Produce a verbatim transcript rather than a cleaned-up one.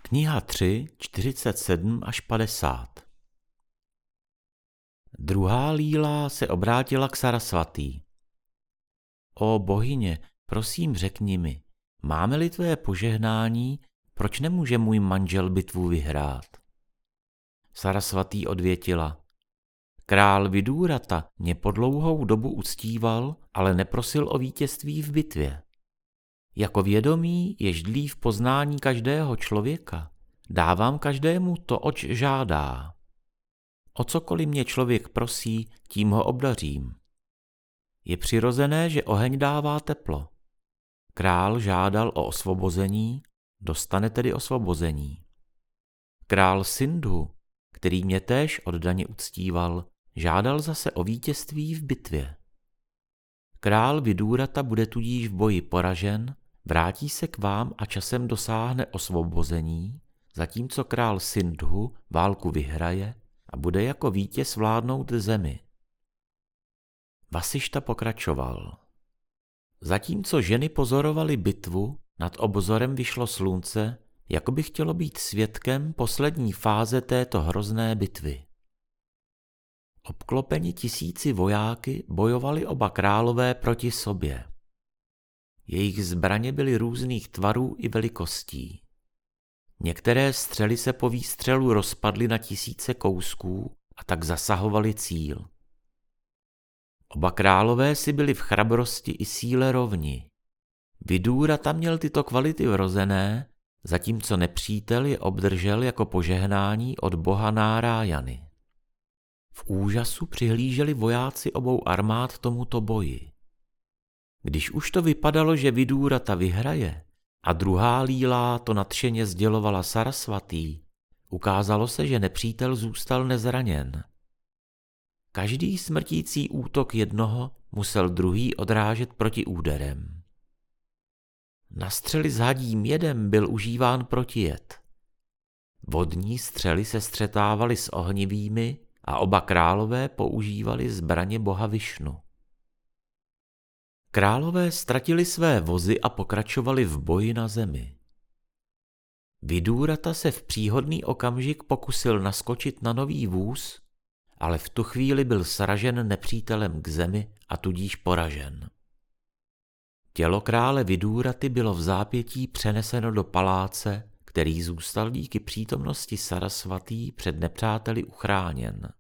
Kniha tři, čtyřicet sedm až padesát. Druhá Líla se obrátila k Sarasvatí. O bohyně, prosím řekni mi, máme-li tvé požehnání, proč nemůže můj manžel bitvu vyhrát? Sarasvatí odvětila. Král Vidúrata mě po dlouhou dobu uctíval, ale neprosil o vítězství v bitvě. Jako vědomí, jež dlí v poznání každého člověka, dávám každému to, oč žádá. O cokoliv mě člověk prosí, tím ho obdařím. Je přirozené, že oheň dává teplo. Král žádal o osvobození, dostane tedy osvobození. Král Sindhu, který mě též oddaně uctíval, žádal zase o vítězství v bitvě. Král Vidúrata bude tudíž v boji poražen, vrátí se k vám a časem dosáhne osvobození, zatímco král Sindhu válku vyhraje a bude jako vítěz vládnout zemi. Vasišta pokračoval. Zatímco ženy pozorovaly bitvu, nad obzorem vyšlo slunce, jako by chtělo být svědkem poslední fáze této hrozné bitvy. Obklopeni tisíci vojáky bojovali oba králové proti sobě. Jejich zbraně byly různých tvarů i velikostí. Některé střely se po výstřelu rozpadly na tisíce kousků a tak zasahovaly cíl. Oba králové si byli v chrabrosti i síle rovni. Vidúrata měl tyto kvality vrozené, zatímco nepřítel je obdržel jako požehnání od boha Nárájany. V úžasu přihlíželi vojáci obou armád tomuto boji. Když už to vypadalo, že Vidúrata vyhraje, a druhá Líla to nadšeně sdělovala Sarasvatí, ukázalo se, že nepřítel zůstal nezraněn. Každý smrtící útok jednoho musel druhý odrážet protiúderem. Na střely s hadím jedem byl užíván protijed. Vodní střely se střetávaly s ohnivými a oba králové používali zbraně boha Višnu. Králové ztratili své vozy a pokračovali v boji na zemi. Vidúrata se v příhodný okamžik pokusil naskočit na nový vůz, ale v tu chvíli byl sražen nepřítelem k zemi a tudíž poražen. Tělo krále Vidúraty bylo v zápětí přeneseno do paláce, který zůstal díky přítomnosti Sarasvatí před nepřáteli uchráněn.